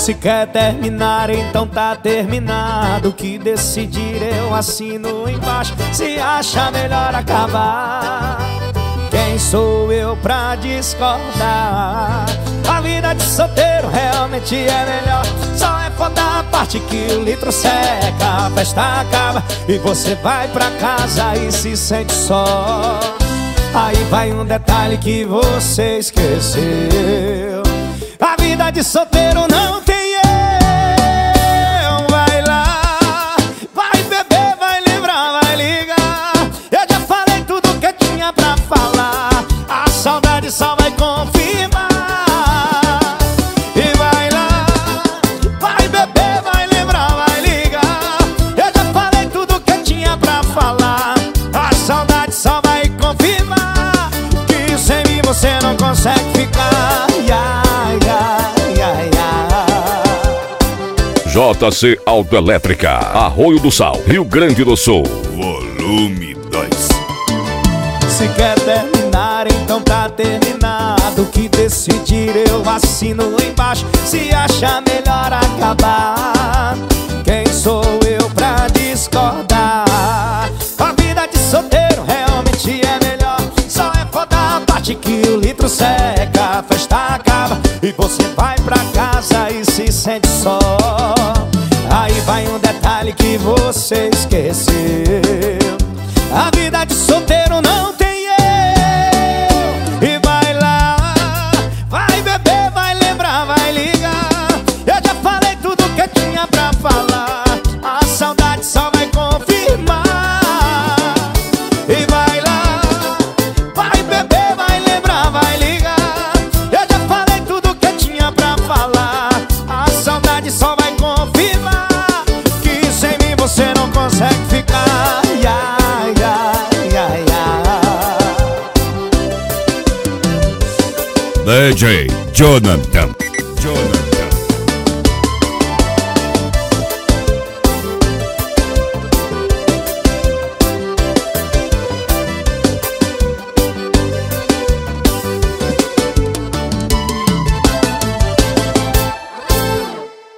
Se quer terminar, então tá terminado. O que decidir eu assino embaixo. Se acha melhor acabar, quem sou eu pra discordar? A vida de solteiro realmente é melhor. Só é foda a parte que o litro seca, a festa acaba e você vai pra casa e se sente só. Aí vai um detalhe que você esqueceu: a vida de solteiro não tem eu. Vai lá, vai beber, vai lembrar, vai ligar. Eu já falei tudo que tinha pra falar. A saudade só vai confirmar. E vai lá, vai beber, vai lembrar, vai ligar. Eu já falei tudo que tinha pra falar. A saudade só vai confirmar que sem mim você não consegue ficar. JC Autoelétrica, Arroio do Sal, Rio Grande do Sul. Volume 2. Se quer terminar, então tá terminado. O que decidir eu assino embaixo. Se acha melhor acabar, quem sou eu pra discordar? A vida de solteiro realmente é melhor. Só é foda a parte que o litro seca, a festa acaba e você vai pra casa e se sente só. Aí vai um detalhe que você esqueceu: a vida de solteiro não tem eu. E vai lá, vai beber, vai lembrar, vai ligar. Eu já falei tudo que tinha pra falar. A saudade só vai confirmar. E vai lá, vai beber, vai lembrar, vai ligar. Eu já falei tudo que tinha pra falar. A saudade só vai confirmar que sem mim você não consegue ficar. DJ Jonathan.